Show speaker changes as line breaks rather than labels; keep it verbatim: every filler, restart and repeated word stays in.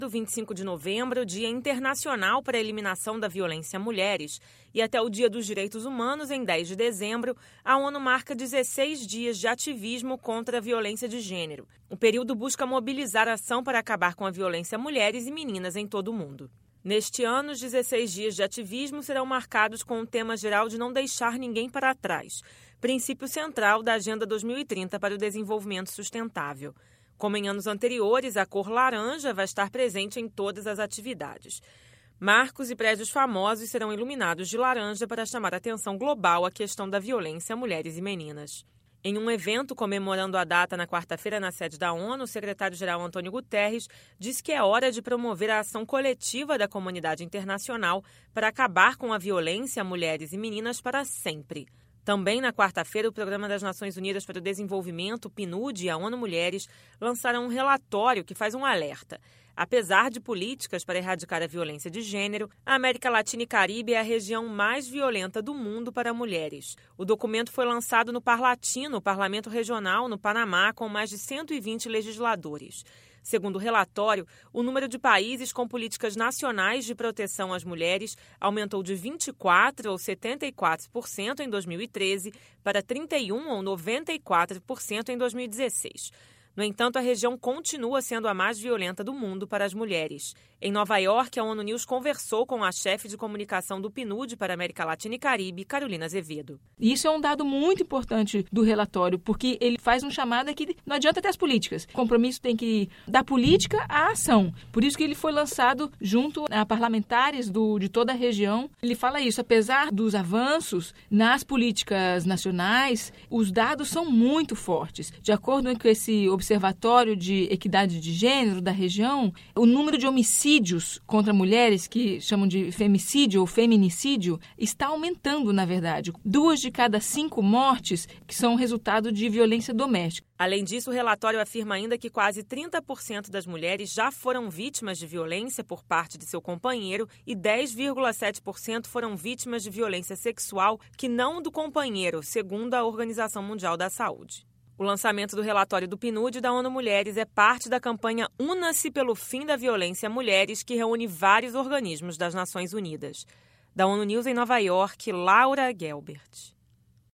Do vinte e cinco de novembro, Dia Internacional para a Eliminação da Violência a Mulheres, e até o Dia dos Direitos Humanos, em dez de dezembro, a ONU marca dezesseis dias de ativismo contra a violência de gênero. O período busca mobilizar ação para acabar com a violência a mulheres e meninas em todo o mundo. Neste ano, os dezesseis dias de ativismo serão marcados com o tema geral de não deixar ninguém para trás, princípio central da Agenda dois mil e trinta para o Desenvolvimento Sustentável. Como em anos anteriores, a cor laranja vai estar presente em todas as atividades. Marcos e prédios famosos serão iluminados de laranja para chamar a atenção global à questão da violência a mulheres e meninas. Em um evento comemorando a data na quarta-feira na sede da ONU, o secretário-geral Antônio Guterres disse que é hora de promover a ação coletiva da comunidade internacional para acabar com a violência a mulheres e meninas para sempre. Também na quarta-feira, o Programa das Nações Unidas para o Desenvolvimento, o P N U D, e a ONU Mulheres lançaram um relatório que faz um alerta. Apesar de políticas para erradicar a violência de gênero, a América Latina e Caribe é a região mais violenta do mundo para mulheres. O documento foi lançado no Parlatino, o Parlamento Regional, no Panamá, com mais de cento e vinte legisladores. Segundo o relatório, o número de países com políticas nacionais de proteção às mulheres aumentou de vinte e quatro por cento ou setenta e quatro por cento em dois mil e treze para trinta e um por cento ou noventa e quatro por cento em dois mil e dezesseis. No entanto, a região continua sendo a mais violenta do mundo para as mulheres. Em Nova York, a ONU News conversou com a chefe de comunicação do P N U D para a América Latina e Caribe, Carolina Azevedo.
Isso é um dado muito importante do relatório, porque ele faz um chamado que não adianta ter as políticas. O compromisso tem que ir da política à ação. Por isso que ele foi lançado junto a parlamentares do, de toda a região. Ele fala isso, apesar dos avanços nas políticas nacionais, os dados são muito fortes. De acordo com esse Observatório de Equidade de Gênero da região, o número de homicídios contra mulheres, que chamam de femicídio ou feminicídio, está aumentando, na verdade. Duas de cada cinco mortes que são resultado de violência doméstica.
Além disso, o relatório afirma ainda que quase trinta por cento das mulheres já foram vítimas de violência por parte de seu companheiro e dez vírgula sete por cento foram vítimas de violência sexual que não do companheiro, segundo a Organização Mundial da Saúde. O lançamento do relatório do P N U D da ONU Mulheres é parte da campanha Una-se pelo Fim da Violência a Mulheres, que reúne vários organismos das Nações Unidas. Da ONU News em Nova York, Laura Gelbert.